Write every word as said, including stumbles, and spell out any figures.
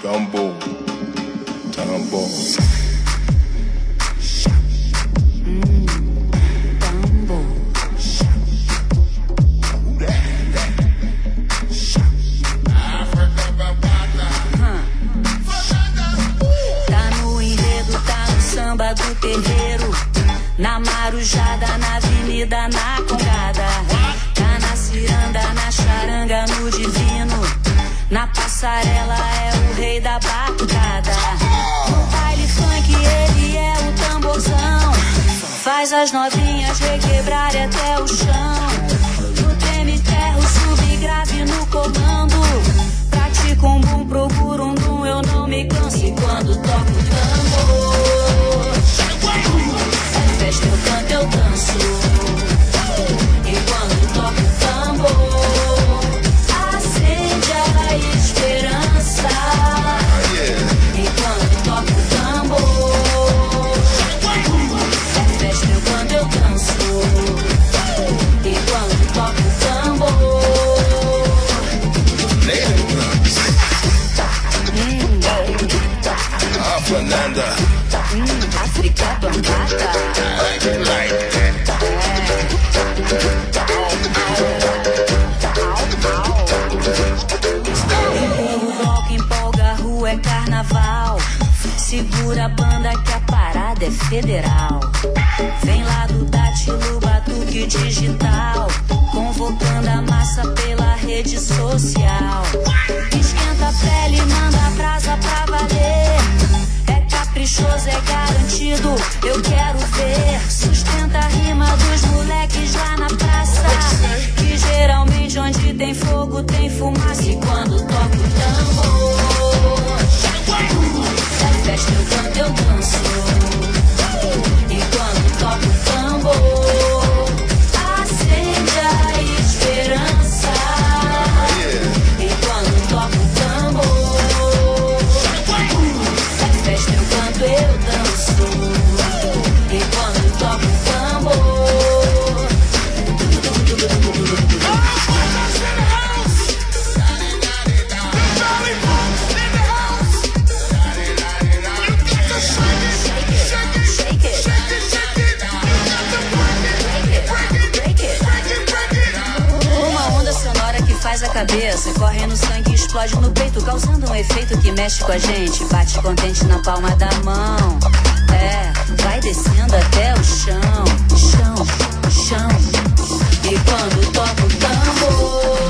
Tambor, tambor. Hum, tambor. Tá no enredo, tá no samba do terreiro, na marujada, na avenida, na congada, tá na ciranda, na charanga, no divino, na passarela é o rei da batucada. No baile funk ele é o tamborzão, faz as novinhas requebrarem até o chão. No treme terra, o subgrave no comando, pratico um bum, procuro um dum, eu não me canso. E quando toco o tambor, é festa, eu canto, eu danço. E quando toco o tambor, acende a esperança. E quando toco o tambor, é festa, eu canto, eu danço. E quando toco o tambor, hum, Ah, Fernanda. hum, África Bambata. Like, like. O bloco empolga, a rua é carnaval. Segura a banda que a parada é federal. Vem lá do Dátilo, batuque digital, convocando a massa pela rede social. Esquenta a pele, manda a brasa pra valer. É caprichoso, é garantido, eu quero ver. Sustenta a rima dos moleques lá na praça, que geralmente onde tem fogo tem fumaça. E quando toco o tambor, é festa, eu canto, eu danço. E quando toco o tambor, acende a esperança. E quando toco o tambor, é festa, eu canto, eu danço. E quando toco o tambor, faz a cabeça, corre no sangue, explode no peito, causando um efeito que mexe com a gente. Bate contente na palma da mão, é, vai descendo até o chão, chão, chão. E quando toca o tambor,